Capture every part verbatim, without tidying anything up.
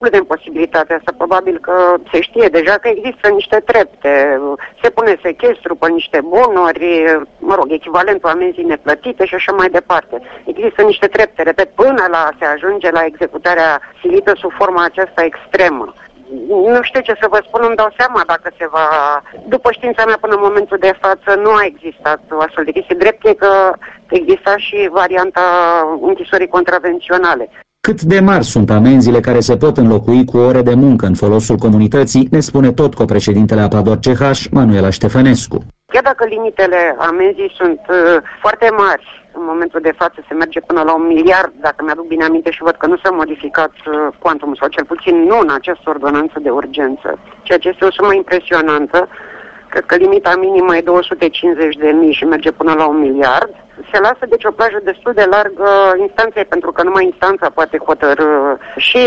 Excludem posibilitatea asta, probabil că se știe deja că există niște trepte, se pune sechestru pe niște bunuri, mă rog, echivalentul amenzii neplătite și așa mai departe. Există niște trepte, repet, până la se ajunge la executarea silită sub forma aceasta extremă. Nu știu ce să vă spun, îmi dau seama dacă se va... După știința mea, până în momentul de față, nu a existat o astfel de chestie. Drept e că exista și varianta închisorii contravenționale. Cât de mari sunt amenziile care se pot înlocui cu ore de muncă în folosul comunității, ne spune tot copreședintele Apador C H, Manuela Ștefănescu. Chiar dacă limitele amenzii sunt uh, foarte mari, în momentul de față se merge până la un miliard, dacă mi-aduc bine aminte și văd că nu s-a modificat uh, cuantumul, sau cel puțin nu în această ordonanță de urgență, ceea ce este o sumă impresionantă. Cred că limita minimă e două sute cincizeci de mii și merge până la un miliard. Se lasă deci o plajă destul de largă instanței, pentru că numai instanța poate hotărâ și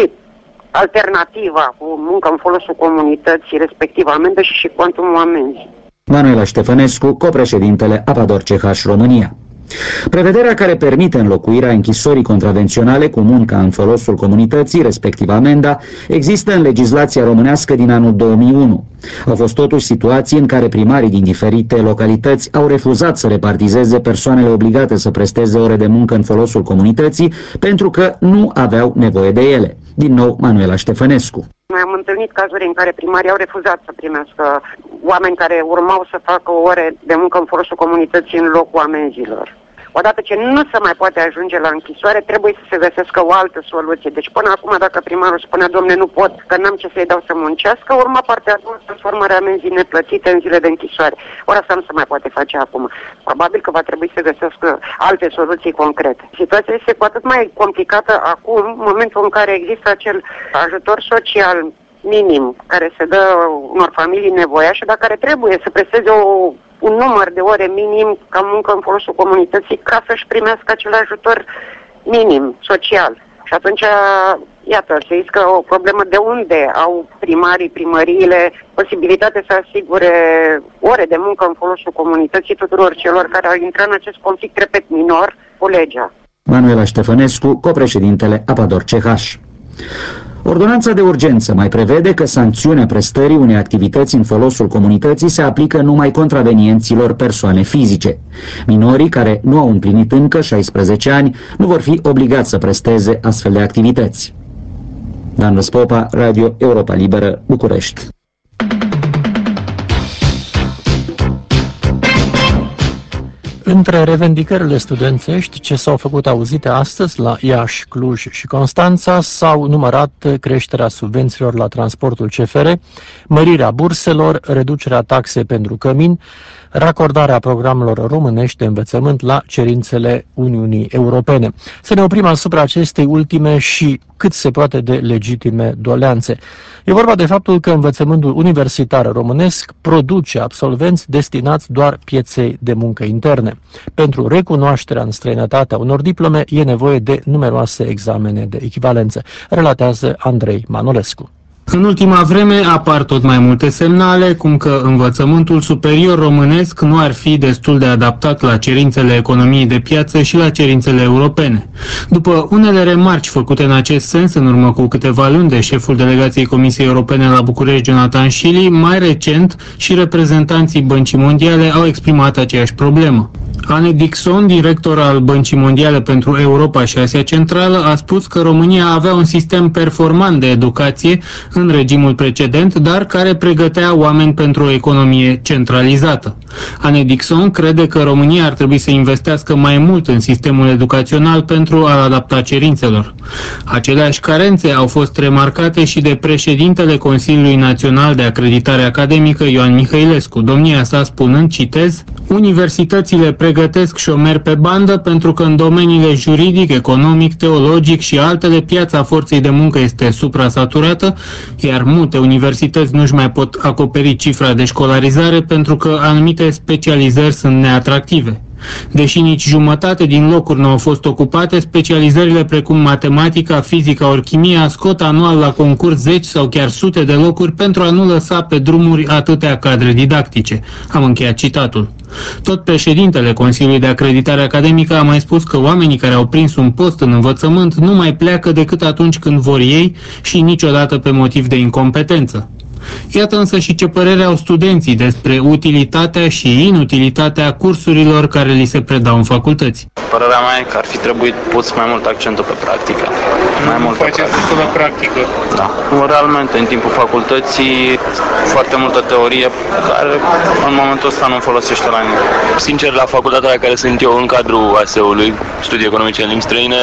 alternativa cu muncă în folosul comunității, respectiv amendă și și cuantumul amenzii. Manuela Ștefănescu, copreședintele Apador C H România. Prevederea care permite înlocuirea închisorii contravenționale cu munca în folosul comunității, respectiv amenda, există în legislația românească din anul două mii unu. Au fost totuși situații în care primarii din diferite localități au refuzat să repartizeze persoanele obligate să presteze ore de muncă în folosul comunității pentru că nu aveau nevoie de ele. Din nou, Manuela Ștefănescu. Noi am întâlnit cazuri în care primarii au refuzat să primească oameni care urmau să facă ore de muncă în folosul comunității în locul amenzilor. Odată ce nu se mai poate ajunge la închisoare, trebuie să se găsească o altă soluție. Deci până acum, dacă primarul spunea, domne, nu pot, că n-am ce să-i dau să muncească, urma partea a doua, transformarea amenzii neplătite în zile de închisoare. Ori asta nu se mai poate face acum. Probabil că va trebui să găsească alte soluții concrete. Situația este cu atât mai complicată acum, în momentul în care există acel ajutor social minim care se dă unor familii nevoiașe, dar care trebuie să presteze o un număr de ore minim ca muncă în folosul comunității ca să-și primească acel ajutor minim, social. Și atunci, iată, se iscă o problemă de unde au primarii, primăriile posibilitatea să asigure ore de muncă în folosul comunității tuturor celor care au intrat în acest conflict, repet, minor, cu legea. Manuela Ștefănescu, copreședintele Apador C H. Ordonanța de urgență mai prevede că sancțiunea prestării unei activități în folosul comunității se aplică numai contravenienților persoane fizice. Minorii care nu au împlinit încă șaisprezece ani nu vor fi obligați să presteze astfel de activități. Dan Răspopa, Radio Europa Liberă, București. Între revendicările studențești ce s-au făcut auzite astăzi la Iași, Cluj și Constanța s-au numărat creșterea subvențiilor la transportul C F R, mărirea burselor, reducerea taxei pentru cămin, racordarea programelor românești de învățământ la cerințele Uniunii Europene. Să ne oprim asupra acestei ultime și cât se poate de legitime doleanțe. E vorba de faptul că învățământul universitar românesc produce absolvenți destinați doar pieței de muncă interne. Pentru recunoașterea în străinătate a unor diplome e nevoie de numeroase examene de echivalență, relatează Andrei Manolescu. În ultima vreme apar tot mai multe semnale, cum că învățământul superior românesc nu ar fi destul de adaptat la cerințele economiei de piață și la cerințele europene. După unele remarci făcute în acest sens în urmă cu câteva luni de șeful delegației Comisiei Europene la București, Jonathan Schily, mai recent și reprezentanții Băncii Mondiale au exprimat aceeași problemă. Anne Dixon, director al Băncii Mondiale pentru Europa și Asia Centrală, a spus că România avea un sistem performant de educație în regimul precedent, dar care pregătea oameni pentru o economie centralizată. Anne Dixon crede că România ar trebui să investească mai mult în sistemul educațional pentru a-l adapta cerințelor. Aceleași carențe au fost remarcate și de președintele Consiliului Național de Acreditare Academică, Ioan Mihailescu, domnia sa spunând, citez, universitățile pregătesc șomeri pe bandă pentru că în domeniile juridic, economic, teologic și altele piața forței de muncă este suprasaturată, iar multe universități nu-și mai pot acoperi cifra de școlarizare pentru că anumite specializări sunt neatractive. Deși nici jumătate din locuri nu au fost ocupate, specializările precum matematica, fizica ori chimia scot anual la concurs zeci sau chiar sute de locuri pentru a nu lăsa pe drumuri atâtea cadre didactice. Am încheiat citatul. Tot președintele Consiliului de Acreditare Academică a mai spus că oamenii care au prins un post în învățământ nu mai pleacă decât atunci când vor ei și niciodată pe motiv de incompetență. Iată însă și ce părere au studenții despre utilitatea și inutilitatea cursurilor care li se predau în facultăți. Părerea mea e că ar fi trebuit pus mai mult accentul pe practică. Mai mult pe practică. la practică. Da. Realmente, în timpul facultății, foarte multă teorie care în momentul ăsta nu folosește la nimic. Sincer, la facultatea la care sunt eu, în cadrul A S E-ului, studii economice în limbi străine,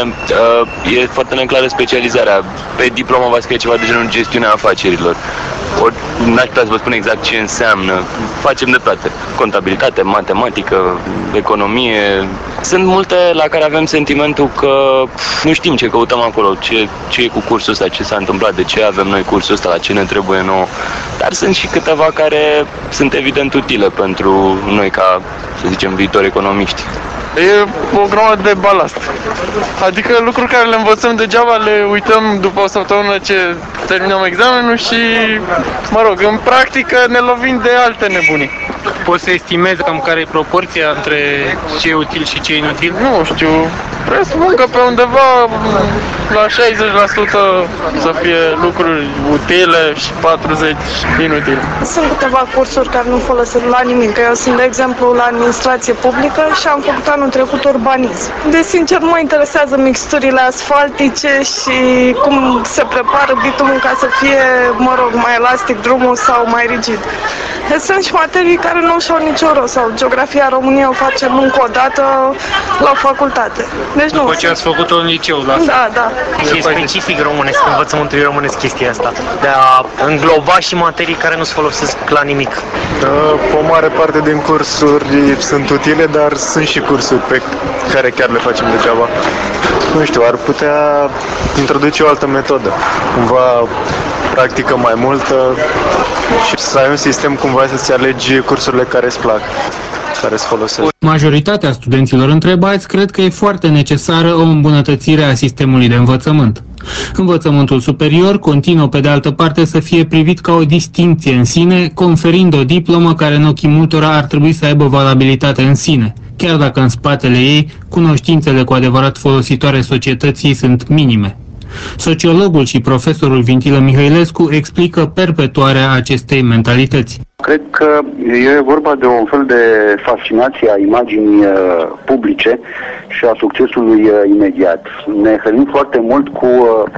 e foarte neclară specializarea. Pe diplomă va scrie ceva de genul gestiunea afacerilor. Ori n-aș putea să vă spun exact ce înseamnă. Facem de toate. Contabilitate, matematică, economie. Sunt multe la care avem sentimentul că nu știm ce căutăm acolo, ce, ce e cu cursul ăsta, ce s-a întâmplat, de ce avem noi cursul ăsta, la ce ne trebuie nouă. Dar sunt și câteva care sunt evident utile pentru noi ca, să zicem, viitori economiști. E o grămadă de balast. Adică lucruri care le învățăm degeaba, le uităm după o săptămână ce terminăm examenul și, mă rog, în practică ne lovim de alte nebunii. Poți să estimezi cam care e proporția între ce e util și ce e inutil? Nu știu, presupun că pe undeva la șaizeci la sută să fie lucruri utile și patruzeci la sută inutile. Sunt câteva cursuri care nu folosesc la nimic. Eu sunt, de exemplu, la administrație publică și am făcut anul trecut urbanism. De sincer, nu mă interesează mixturile asfaltice și cum se prepară bitumul ca să fie, mă rog, mai elastic drumul sau mai rigid. Sunt și materii care nu și-au nicio rost, sau geografia României o facem încă o dată la facultate. Deci nu. După ce ați făcut-o în liceu, la Da, da. E specific românesc, învățământul românesc chestia asta, de a îngloba și materii care nu se folosesc la nimic. O mare parte din cursuri sunt utile, dar sunt și cursuri pe care chiar le facem degeaba. Nu știu, ar putea introduce o altă metodă, cumva practică mai multă și să ai un sistem cumva să-ți alegi cursurile care îți plac, care îți folosesc. Majoritatea studenților întrebați cred că e foarte necesară o îmbunătățire a sistemului de învățământ. Învățământul superior continuă pe de altă parte să fie privit ca o distincție în sine, conferind o diplomă care în ochii multora ar trebui să aibă valabilitate în sine, chiar dacă în spatele ei cunoștințele cu adevărat folositoare societății sunt minime. Sociologul și profesorul Vintilă Mihailescu explică perpetuarea acestei mentalități. Cred că e vorba de un fel de fascinație a imaginii uh, publice și a succesului uh, imediat. Ne hrănim foarte mult cu uh,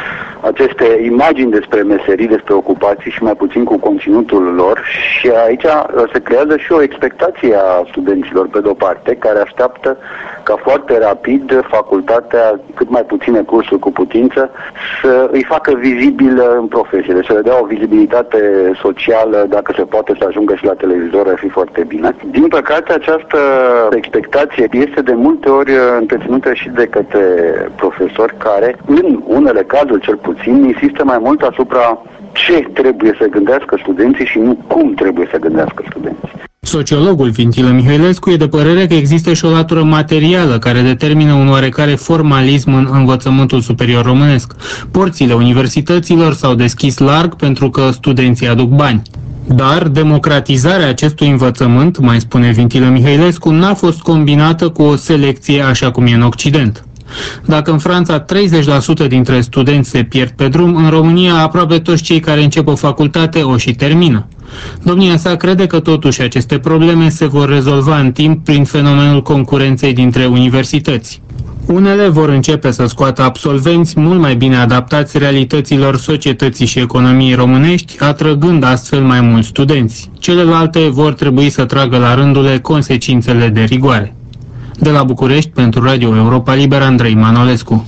aceste imagini despre meserii, despre ocupații și mai puțin cu conținutul lor și aici uh, se creează și o expectație a studenților pe de-o parte, care așteaptă ca foarte rapid facultatea, cât mai puține cursuri cu putință, să îi facă vizibil în profesie, deci să le dea o vizibilitate socială, dacă se poate să ajungă și la televizor, ar fi foarte bine. Din păcate, această expectație este de multe ori întreținută și de către profesori care, în unele cazuri cel puțin, insistă mai mult asupra ce trebuie să gândească studenții și nu cum trebuie să gândească studenții. Sociologul Vintilă Mihailescu e de părere că există și o latură materială care determină un oarecare formalism în învățământul superior românesc. Porțile universităților s-au deschis larg pentru că studenții aduc bani. Dar democratizarea acestui învățământ, mai spune Vintilă Mihailescu, n-a fost combinată cu o selecție așa cum e în Occident. Dacă în Franța treizeci la sută dintre studenți se pierd pe drum, în România aproape toți cei care încep o facultate o și termină. Domnia sa crede că totuși aceste probleme se vor rezolva în timp prin fenomenul concurenței dintre universități. Unele vor începe să scoată absolvenți mult mai bine adaptați realităților societății și economiei românești, atrăgând astfel mai mulți studenți. Celelalte vor trebui să tragă la rândule consecințele de rigoare. De la București, pentru Radio Europa Liberă, Andrei Manolescu.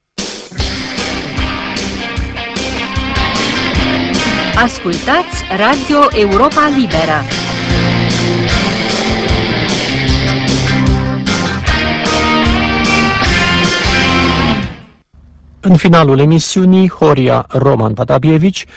Ascultați Radio Europa Liberă. În finalul emisiunii, Horia Roman Patapievici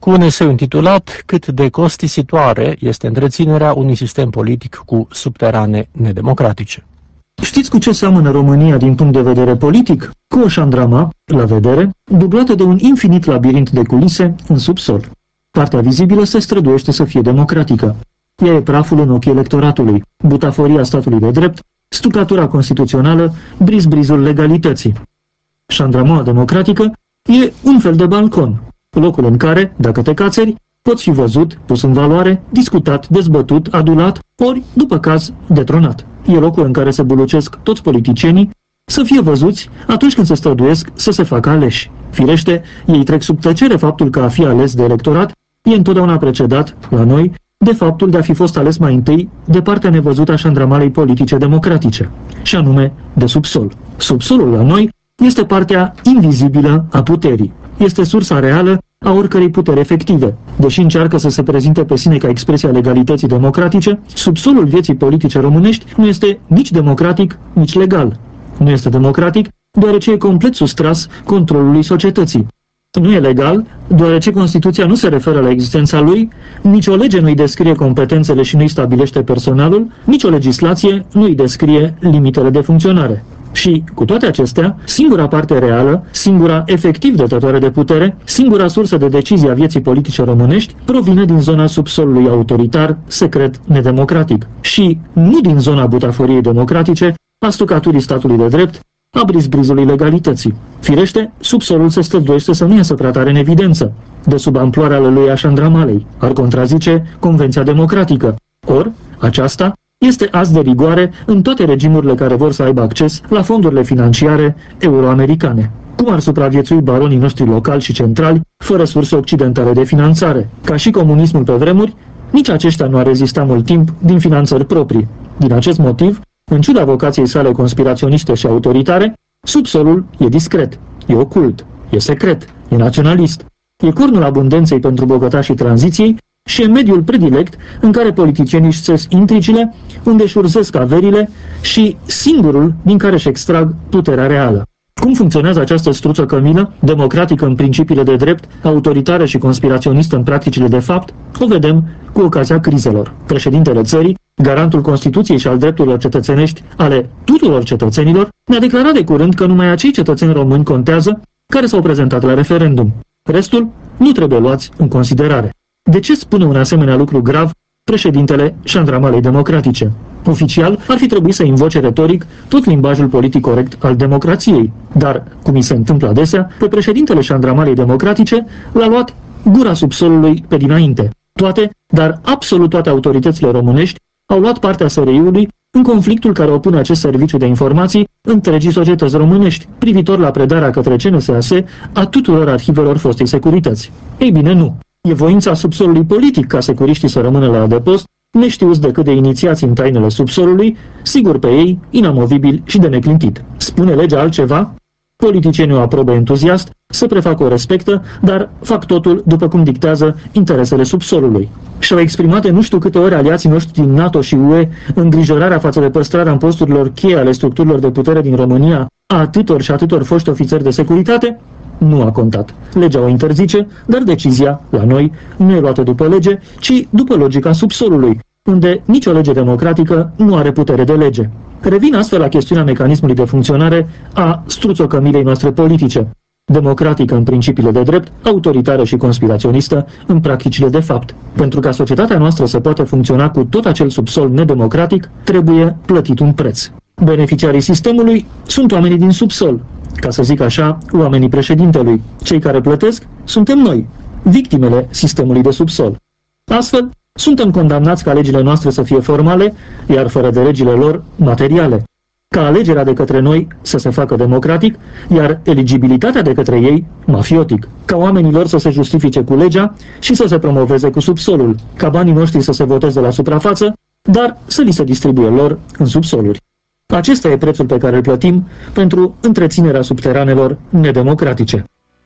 cu un eseu intitulat Cât de costisitoare este întreținerea unui sistem politic cu subterane nedemocratice. Știți cu ce seamănă România din punct de vedere politic? Cu o șandrama, la vedere, dublată de un infinit labirint de culise în subsol. Partea vizibilă se străduiește să fie democratică. Ea e praful în ochii electoratului, butaforia statului de drept, stucatura constituțională, briz-brizul legalității. Șandramaua democratică e un fel de balcon, locul în care, dacă te cațeri, poți fi văzut, pus în valoare, discutat, dezbătut, adulat, ori, după caz, detronat. E locul în care se bulucesc toți politicienii să fie văzuți atunci când se străduiesc să se facă aleși. Firește, ei trec sub tăcere faptul că a fi ales de electorat e întotdeauna precedat, la noi, de faptul de a fi fost ales mai întâi de partea nevăzută a șandramalei politice democratice, și anume de subsol. Subsolul la noi este partea invizibilă a puterii. Este sursa reală a oricărei puteri efective. Deși încearcă să se prezinte pe sine ca expresia legalității democratice, subsolul vieții politice românești nu este nici democratic, nici legal. Nu este democratic, deoarece e complet sustras controlului societății. Nu e legal, deoarece Constituția nu se referă la existența lui, nicio lege nu îi descrie competențele și nu îi stabilește personalul, nicio legislație nu îi descrie limitele de funcționare. Și, cu toate acestea, singura parte reală, singura efectiv dătătoare de putere, singura sursă de decizie a vieții politice românești, provine din zona subsolului autoritar, secret, nedemocratic și nu din zona butaforiei democratice, a stucaturii statului de drept, a briz-brizului legalității. Firește, subsolul se străduiește să nu iasă prea tare în evidență, de sub amploarea lui a șandramalei, ar contrazice Convenția Democratică. Or, aceasta este azi de rigoare în toate regimurile care vor să aibă acces la fondurile financiare euroamericane. Cum ar supraviețui baronii noștri locali și centrali fără surse occidentale de finanțare? Ca și comunismul pe vremuri, nici aceștia nu ar rezista mult timp din finanțări proprii. Din acest motiv, în ciuda vocației sale conspiraționiste și autoritare, subsolul e discret, e ocult, e secret, e naționalist, e cornul abundenței pentru bogătașii tranziției și e mediul predilect în care politicienii își țes intrigile, unde își urzesc averile și singurul din care își extrag puterea reală. Cum funcționează această struță cămină, democratică în principiile de drept, autoritară și conspiraționistă în practicile de fapt, o vedem cu ocazia crizelor. Președintele țării, garantul Constituției și al drepturilor cetățenești ale tuturor cetățenilor, ne-a declarat de curând că numai acei cetățeni români contează care s-au prezentat la referendum. Restul nu trebuie luați în considerare. De ce spune un asemenea lucru grav președintele șandramalei democratice? Oficial, ar fi trebuit să invoce retoric tot limbajul politic corect al democrației, dar, cum i se întâmplă adesea, pe președintele șandramalei democratice l-a luat gura subsolului pe dinainte. Toate, dar absolut toate autoritățile românești au luat partea S R I-ului în conflictul care opune acest serviciu de informații întregii societăți românești, privitor la predarea către C N S A S a tuturor arhivelor fostei securități. Ei bine, nu. E voința subsolului politic ca securiștii să rămână la adăpost, neștiuți decât de inițiați în tainele subsolului, sigur pe ei, inamovibil și de neclintit. Spune legea altceva? Politicienii o aprobă entuziast, se prefac o respectă, dar fac totul după cum dictează interesele subsolului. Și-au exprimat de nu știu câte ori aliații noștri din NATO și U E îngrijorarea față de păstrarea în posturilor cheie ale structurilor de putere din România a atâtor și atâtor foști ofițeri de securitate? Nu a contat. Legea o interzice, dar decizia, la noi, nu e luată după lege, ci după logica subsolului, unde nicio lege democratică nu are putere de lege. Revin astfel la chestiunea mecanismului de funcționare a struțocămilei noastre politice, democratică în principiile de drept, autoritară și conspiraționistă în practicile de fapt. Pentru ca societatea noastră să poată funcționa cu tot acel subsol nedemocratic, trebuie plătit un preț. Beneficiarii sistemului sunt oamenii din subsol, ca să zic așa, oamenii președintelui. Cei care plătesc suntem noi, victimele sistemului de subsol. Astfel, suntem condamnați ca legile noastre să fie formale, iar fără de legile lor, materiale. Ca alegerea de către noi să se facă democratic, iar eligibilitatea de către ei, mafiotic. Ca oamenii lor să se justifice cu legea și să se promoveze cu subsolul. Ca banii noștri să se voteze la suprafață, dar să li se distribuie lor în subsoluri. Acesta e prețul pe care îl plătim pentru întreținerea subteranelor nedemocratice.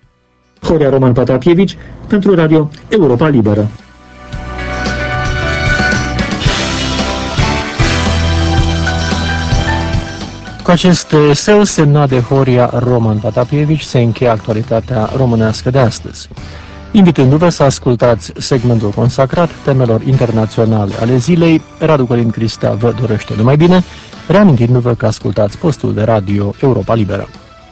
Horia Roman Patapievici pentru Radio Europa Liberă. Cu acest eseu semnat de Horia Roman Patapievici se încheie actualitatea românească de astăzi. Invitându-vă să ascultați segmentul consacrat temelor internaționale ale zilei, Radu Călin Cristea vă dorește numai bine, reamintindu-vă că ascultați postul de radio Europa Liberă.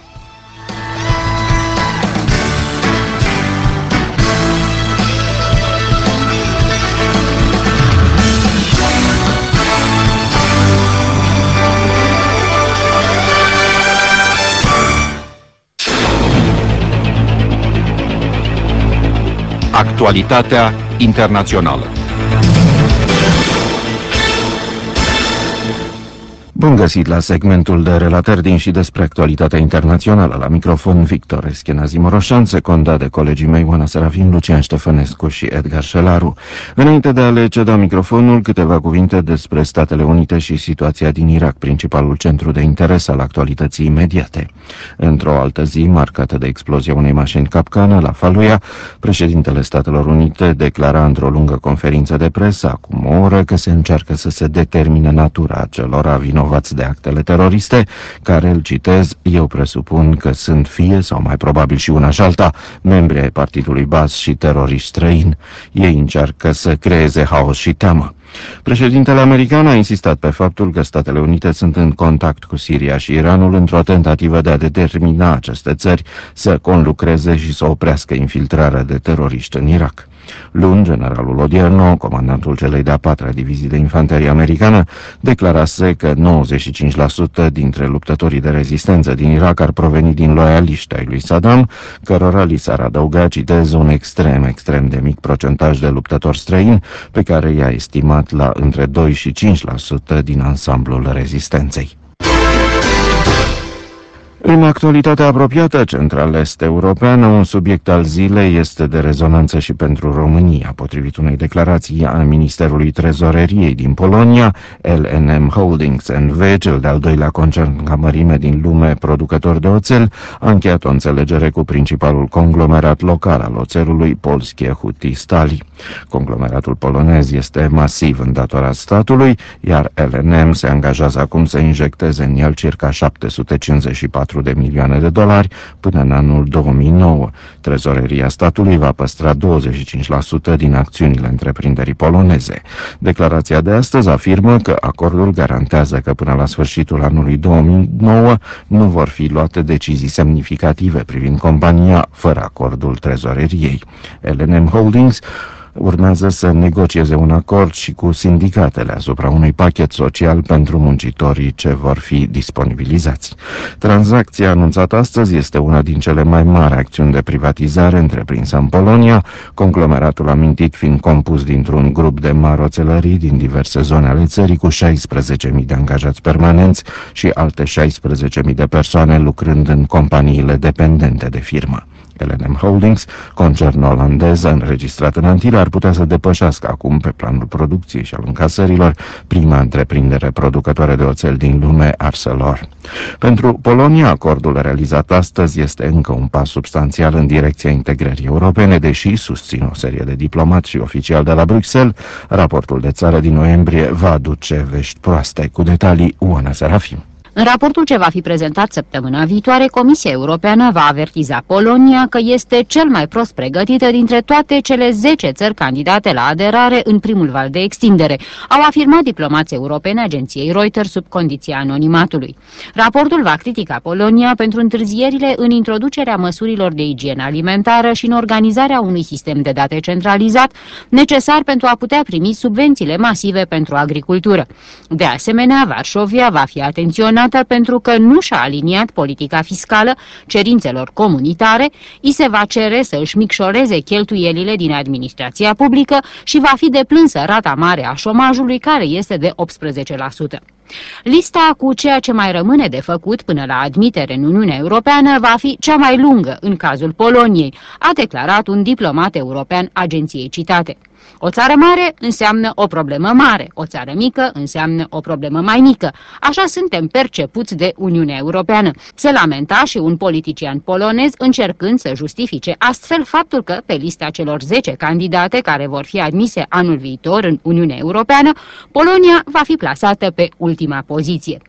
Actualitatea internațională. Bun găsit la segmentul de relatări din și despre actualitatea internațională. La microfon Victor Eschenazi Moroșan, secundat de colegii mei Oana Serafin, Lucian Ștefănescu și Edgar Șelaru. Înainte de a le ceda microfonul, câteva cuvinte despre Statele Unite și situația din Irak, principalul centru de interes al actualității imediate. Într-o altă zi, marcată de explozia unei mașini capcană la Fallujah, președintele Statelor Unite declara într-o lungă conferință de presă, acum o oră, că se încearcă să se determine natura celor vinovați de actele teroriste, care, îl citez, eu presupun că sunt fie, sau mai probabil și una și alta, membri ai partidului Baas și teroriști străini. Ei încearcă să creeze haos și teamă. Președintele american a insistat pe faptul că Statele Unite sunt în contact cu Siria și Iranul într-o tentativă de a determina aceste țări să conlucreze și să oprească infiltrarea de teroriști în Irak. Luni, generalul Odierno, comandantul celei de-a patra divizii de infanterie americană, declarase că nouăzeci și cinci la sută dintre luptătorii de rezistență din Irak ar proveni din loialiști ai lui Saddam, cărora li s-ar adăuga, citez, un extrem, extrem de mic procentaj de luptători străini, pe care i-a estimat la între doi și cinci la sută din ansamblul rezistenței. În actualitatea apropiată central-est europeană, un subiect al zilei este de rezonanță și pentru România. Potrivit unei declarații a Ministerului Trezoreriei din Polonia, L N M Holdings N V, cel de-al doilea concern ca mărime din lume producător de oțel, a încheiat o înțelegere cu principalul conglomerat local al oțelului, Polskie Huty Stali. Conglomeratul polonez este masiv îndatorat statului, iar L N M se angajează acum să injecteze în el circa șapte sute cincizeci și patru de milioane de dolari până în anul două mii nouă. Trezoreria statului va păstra douăzeci și cinci la sută din acțiunile întreprinderii poloneze. Declarația de astăzi afirmă că acordul garantează că până la sfârșitul anului două mii nouă nu vor fi luate decizii semnificative privind compania fără acordul trezoreriei. L N M Holdings urmează să negocieze un acord și cu sindicatele asupra unui pachet social pentru muncitorii ce vor fi disponibilizați. Tranzacția anunțată astăzi este una din cele mai mari acțiuni de privatizare întreprinsă în Polonia, conglomeratul amintit fiind compus dintr-un grup de mari oțelării din diverse zone ale țării cu șaisprezece mii de angajați permanenți și alte șaisprezece mii de persoane lucrând în companiile dependente de firmă. L N M Holdings, concern olandez înregistrat în Antile, ar putea să depășească acum pe planul producției și al încasărilor prima întreprindere producătoare de oțel din lume, Arcelor. Pentru Polonia, acordul realizat astăzi este încă un pas substanțial în direcția integrării europene, deși, susțin o serie de diplomați și oficiali de la Bruxelles, raportul de țară din noiembrie va aduce vești proaste. Cu detalii, Oana Serafin. În raportul ce va fi prezentat săptămâna viitoare, Comisia Europeană va avertiza Polonia că este cel mai prost pregătită dintre toate cele zece țări candidate la aderare în primul val de extindere, au afirmat diplomați europeni agenției Reuters sub condiția anonimatului. Raportul va critica Polonia pentru întârzierile în introducerea măsurilor de igienă alimentară și în organizarea unui sistem de date centralizat necesar pentru a putea primi subvențiile masive pentru agricultură. De asemenea, Varșovia va fi atenționată pentru că nu și-a aliniat politica fiscală cerințelor comunitare, îi se va cere să își micșoreze cheltuielile din administrația publică și va fi deplânsă rata mare a șomajului, care este de optsprezece la sută. Lista cu ceea ce mai rămâne de făcut până la admitere în Uniunea Europeană va fi cea mai lungă în cazul Poloniei, a declarat un diplomat european agenției citate. O țară mare înseamnă o problemă mare, o țară mică înseamnă o problemă mai mică. Așa suntem percepuți de Uniunea Europeană. Se lamenta și un politician polonez încercând să justifice astfel faptul că pe lista celor zece candidate care vor fi admise anul viitor în Uniunea Europeană, Polonia va fi plasată pe ultima poziție.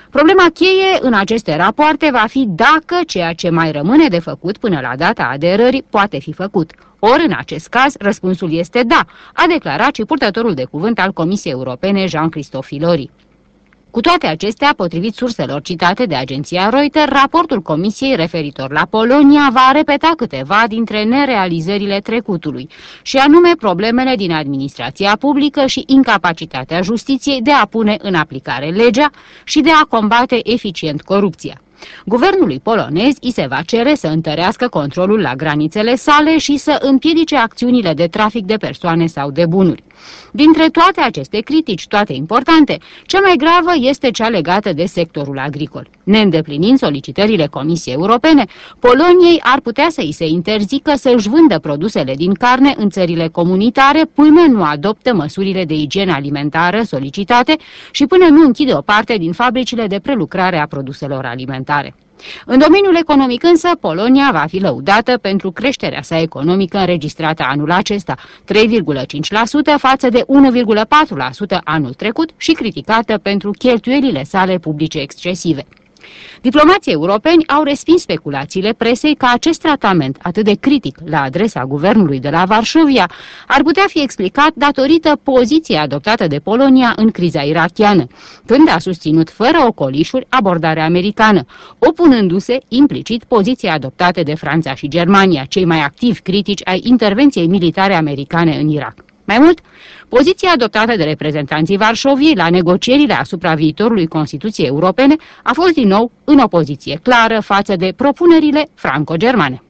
Problema cheie în aceste rapoarte va fi dacă ceea ce mai rămâne de făcut până la data aderării poate fi făcut. Ori, în acest caz, răspunsul este da, a declarat și purtătorul de cuvânt al Comisiei Europene, Jean-Christophe Filori. Cu toate acestea, potrivit surselor citate de agenția Reuters, raportul Comisiei referitor la Polonia va repeta câteva dintre nerealizările trecutului, și anume problemele din administrația publică și incapacitatea justiției de a pune în aplicare legea și de a combate eficient corupția. Guvernului polonez îi se va cere să întărească controlul la granițele sale și să împiedice acțiunile de trafic de persoane sau de bunuri. Dintre toate aceste critici, toate importante, cea mai gravă este cea legată de sectorul agricol. Neîndeplinind solicitările Comisiei Europene, Poloniei ar putea să îi se interzică să își vândă produsele din carne în țările comunitare până nu adoptă măsurile de igienă alimentară solicitate și până nu închide o parte din fabricile de prelucrare a produselor alimentare. În domeniul economic însă, Polonia va fi lăudată pentru creșterea sa economică înregistrată anul acesta, trei virgulă cinci la sută față de unu virgulă patru la sută anul trecut, și criticată pentru cheltuielile sale publice excesive. Diplomații europeni au respins speculațiile presei că acest tratament atât de critic la adresa guvernului de la Varșovia ar putea fi explicat datorită poziției adoptată de Polonia în criza irakiană, când a susținut fără ocolișuri abordarea americană, opunându-se implicit poziției adoptate de Franța și Germania, cei mai activi critici ai intervenției militare americane în Irak. Mai mult, poziția adoptată de reprezentanții Varșoviei la negocierile asupra viitorului Constituției Europene a fost din nou în opoziție clară față de propunerile franco-germane.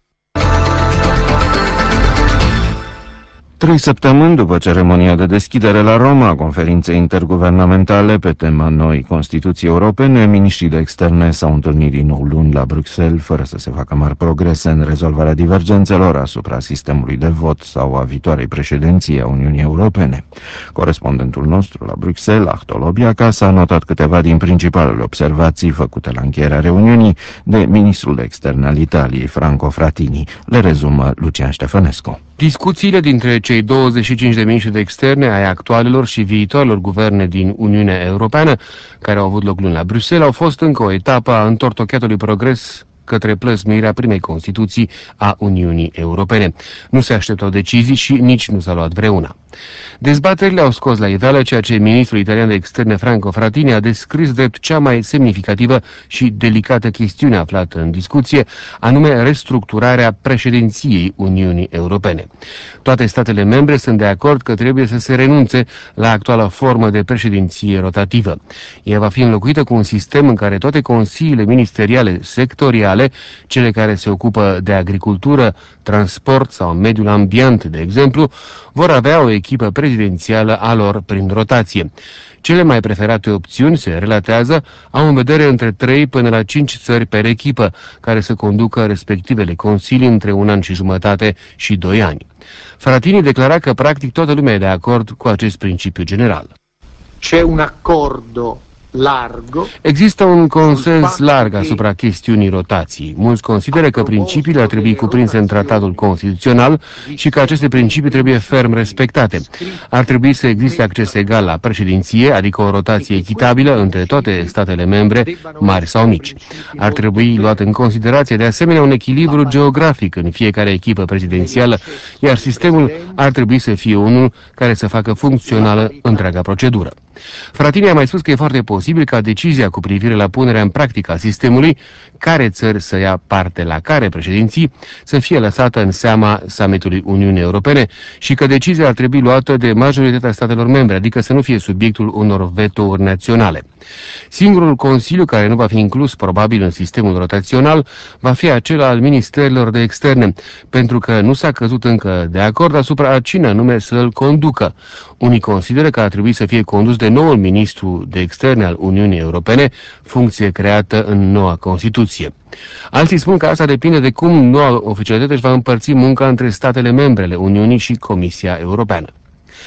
Trei săptămâni după ceremonia de deschidere la Roma a conferinței interguvernamentale pe tema noi Constituții Europene, miniștrii de externe s-au întâlnit din nou luni la Bruxelles, fără să se facă mari progrese în rezolvarea divergențelor asupra sistemului de vot sau a viitoarei președinții a Uniunii Europene. Corespondentul nostru la Bruxelles, Ahtol Obiacas, a notat câteva din principalele observații făcute la încheierea reuniunii de ministrul de externe al Italiei, Franco Frattini. Le rezumă Lucian Ștefănescu. Discuțiile dintre cei douăzeci și cinci de miniștri de externe ai actualelor și viitoarelor guverne din Uniunea Europeană, care au avut loc luni la Bruxelles, au fost încă o etapă a întortocheatului progres către plăsmuirea primei Constituții a Uniunii Europene. Nu se așteptau decizii și nici nu s-a luat vreuna. Dezbaterile au scos la iveală ceea ce ministrul italian de externe Franco Frattini a descris drept cea mai semnificativă și delicată chestiune aflată în discuție, anume restructurarea președinției Uniunii Europene. Toate statele membre sunt de acord că trebuie să se renunțe la actuala formă de președinție rotativă. Ea va fi înlocuită cu un sistem în care toate consiliile ministeriale sectoriale, cele care se ocupă de agricultură, transport sau mediul ambient, de exemplu, vor avea o echipă prezidențială a lor prin rotație. Cele mai preferate opțiuni, se relatează, au în vedere între trei până la cinci țări per echipă, care să conducă respectivele consilii între un an și jumătate și doi ani. Frattini declara că practic toată lumea e de acord cu acest principiu general. C'è un accordo largo. Există un consens larg asupra chestiunii rotației. Mulți consideră că principiile ar trebui cuprinse în tratatul constituțional și că aceste principii trebuie ferm respectate. Ar trebui să existe acces egal la președinție, adică o rotație echitabilă între toate statele membre, mari sau mici. Ar trebui luat în considerație de asemenea un echilibru geografic în fiecare echipă prezidențială, iar sistemul ar trebui să fie unul care să facă funcțională întreaga procedură. Frattini a mai spus că e foarte posibil ca decizia cu privire la punerea în practică a sistemului, care țări să ia parte la care președinții, să fie lăsată în seama summitului Uniunii Europene și că decizia ar trebui luată de majoritatea statelor membre, adică să nu fie subiectul unor vetouri naționale. Singurul consiliu care nu va fi inclus probabil în sistemul rotațional va fi acela al ministerilor de externe, pentru că nu s-a căzut încă de acord asupra a cine anume să-l conducă. Unii consideră că ar trebui să fie condus de noul ministru de externe al Uniunii Europene, funcție creată în noua Constituție. Alții spun că asta depinde de cum noua oficialitate își va împărți munca între statele membrele Uniunii și Comisia Europeană.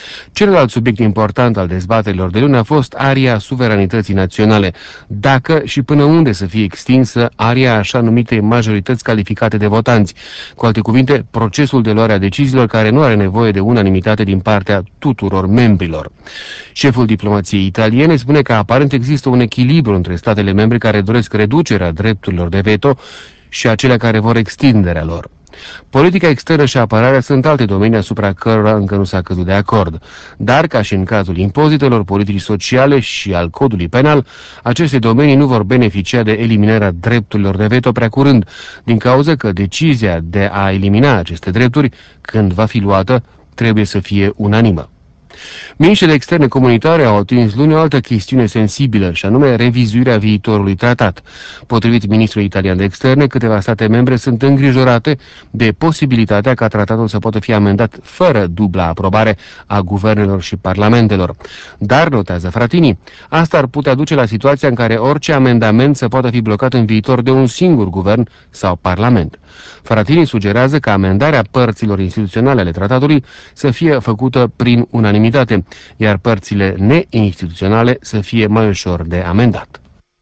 Celălalt subiect important al dezbaterilor de luni a fost aria suveranității naționale, dacă și până unde să fie extinsă aria așa numite majorități calificate de votanți, cu alte cuvinte, procesul de luare a deciziilor care nu are nevoie de unanimitate din partea tuturor membrilor. Șeful diplomației italiene spune că aparent există un echilibru între statele membre care doresc reducerea drepturilor de veto și acelea care vor extinderea lor. Politica externă și apărarea sunt alte domenii asupra cărora încă nu s-a căzut de acord, dar, ca și în cazul impozitelor, politicii sociale și al codului penal, aceste domenii nu vor beneficia de eliminarea drepturilor de veto prea curând, din cauza că decizia de a elimina aceste drepturi, când va fi luată, trebuie să fie unanimă. Miniștrii de externe comunitare au atins luni o altă chestiune sensibilă, și anume revizuirea viitorului tratat. Potrivit ministrului italian de externe, câteva state membre sunt îngrijorate de posibilitatea ca tratatul să poată fi amendat fără dubla aprobare a guvernelor și parlamentelor. Dar, notează Frattini, asta ar putea duce la situația în care orice amendament să poată fi blocat în viitor de un singur guvern sau parlament. Frattini sugerează că amendarea părților instituționale ale tratatului să fie făcută prin unanimitate, iar părțile neinstituționale să fie mai ușor de amendat.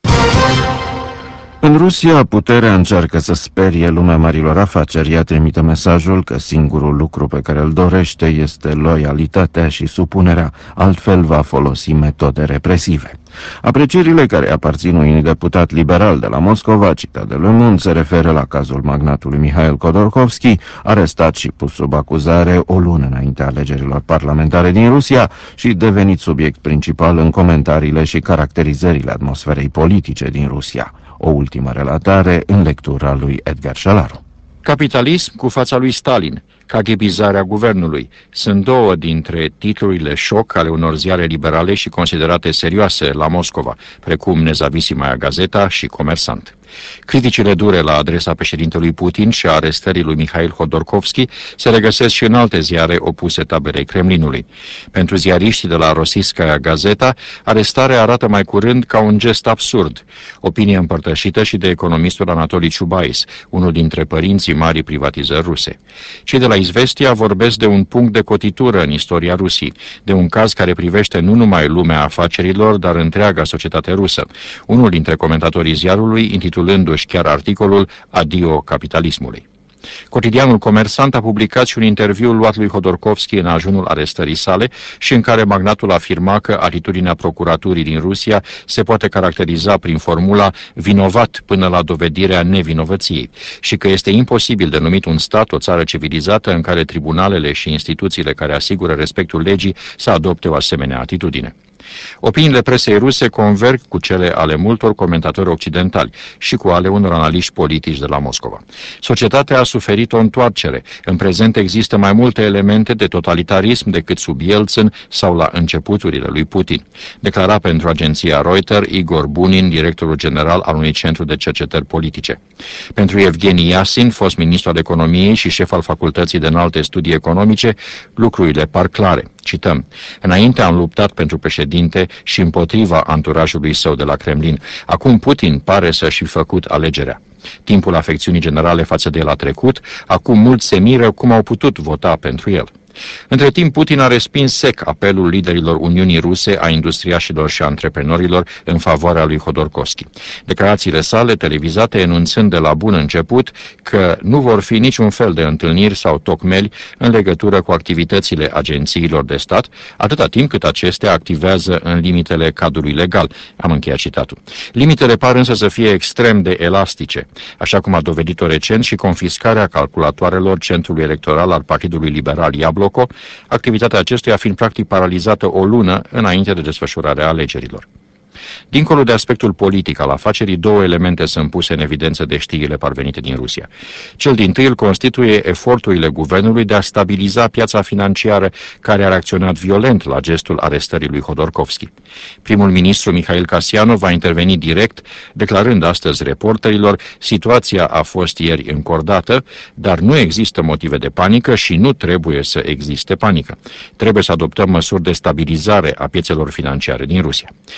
În Rusia, puterea încearcă să sperie lumea marilor afaceri. Ea trimite mesajul că singurul lucru pe care îl dorește este loialitatea și supunerea, altfel va folosi metode represive. Aprecierile care aparțin unui deputat liberal de la Moscova, citat de Le Monde, se referă la cazul magnatului Mihail Khodorkovsky, arestat și pus sub acuzare o lună înaintea alegerilor parlamentare din Rusia și devenit subiect principal în comentariile și caracterizările atmosferei politice din Rusia. O ultimă relatare în lectura lui Edgar Șalaru. Capitalism cu fața lui Stalin, caghebizarea guvernului, sunt două dintre titlurile șoc ale unor ziare liberale și considerate serioase la Moscova, precum Nezavisimaya Gazeta și Comersant. Criticile dure la adresa președintelui Putin și a arestării lui Mihail Khodorkovsky se regăsesc și în alte ziare opuse tabelei Kremlinului. Pentru ziariștii de la Rossiyskaya Gazeta, arestarea arată mai curând ca un gest absurd, opinie împărtășită și de economistul Anatoli Chubais, unul dintre părinții marii privatizări ruse. Cei de la Izvestia vorbesc de un punct de cotitură în istoria Rusiei, de un caz care privește nu numai lumea afacerilor, dar întreaga societate rusă. Unul dintre comentatorii ziarului, intitulându-și chiar articolul Adio capitalismului. Cotidianul Comersant a publicat și un interviu luat lui Khodorkovsky în ajunul arestării sale și în care magnatul afirma că atitudinea procuraturii din Rusia se poate caracteriza prin formula vinovat până la dovedirea nevinovăției și că este imposibil de numit un stat, o țară civilizată în care tribunalele și instituțiile care asigură respectul legii să adopte o asemenea atitudine. Opiniile presei ruse converg cu cele ale multor comentatori occidentali și cu ale unor analiști politici de la Moscova. Societatea a suferit o întoarcere. În prezent există mai multe elemente de totalitarism decât sub Yeltsin sau la începuturile lui Putin, declara pentru agenția Reuters Igor Bunin, directorul general al unui centru de cercetări politice. Pentru Evgeni Yasin, fost ministru al economiei și șef al facultății de înalte studii economice, lucrurile par clare. Cităm: înainte am luptat pentru președinte și împotriva anturajului său de la Kremlin. Acum Putin pare să-și fi făcut alegerea. Timpul afecțiunii generale față de el a trecut, acum mulți se miră cum au putut vota pentru el. Între timp, Putin a respins sec apelul liderilor Uniunii Ruse, a industriașilor și a antreprenorilor în favoarea lui Khodorkovsky. Declarațiile sale televizate enunțând de la bun început că nu vor fi niciun fel de întâlniri sau tocmeli în legătură cu activitățile agențiilor de stat, atâta timp cât acestea activează în limitele cadrului legal. Am încheiat citatul. Limitele par însă să fie extrem de elastice, așa cum a dovedit-o recent și confiscarea calculatoarelor Centrului Electoral al Partidului Liberal Jabloko, activitatea acestuia fiind practic paralizată o lună înainte de desfășurarea alegerilor. Dincolo de aspectul politic al afacerii, două elemente sunt puse în evidență de știrile parvenite din Rusia. Cel dintâi îl constituie eforturile guvernului de a stabiliza piața financiară, care a reacționat violent la gestul arestării lui Khodorkovsky. Primul ministru Mikhail Kasyanov a intervenit direct, declarând astăzi reporterilor: situația a fost ieri încordată, dar nu există motive de panică și nu trebuie să existe panică. Trebuie să adoptăm măsuri de stabilizare a piețelor financiare din Rusia. Al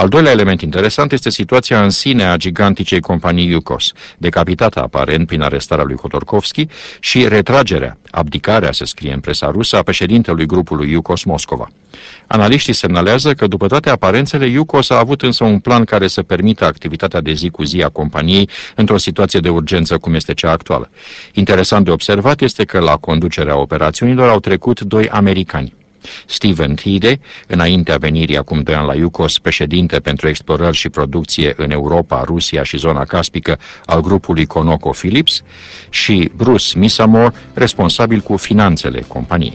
doilea element interesant este situația în sine a giganticei companii Yukos, decapitată aparent prin arestarea lui Khodorkovsky și retragerea, abdicarea, se scrie în presa rusă, a președintelui grupului Yukos Moscova. Analiștii semnalează că, după toate aparențele, Yukos a avut însă un plan care să permită activitatea de zi cu zi a companiei într-o situație de urgență cum este cea actuală. Interesant de observat este că la conducerea operațiunilor au trecut doi americani. Steven Thede, înaintea venirii acum doi ani la Yukos, președinte pentru explorări și producție în Europa, Rusia și zona caspică al grupului ConocoPhillips, și Bruce Misamore, responsabil cu finanțele companiei.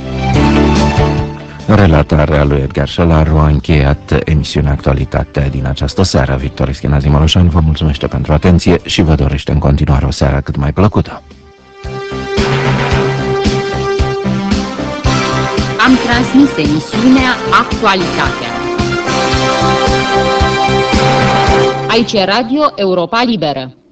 Relatarea lui Edgar Șalaru a încheiat emisiunea Actualitate din această seară. Victor Eschinazi Moloșan vă mulțumește pentru atenție și vă dorește în continuare o seară cât mai plăcută. Am transmis emisiunea Actualitatea. Aici e Radio Europa Liberă.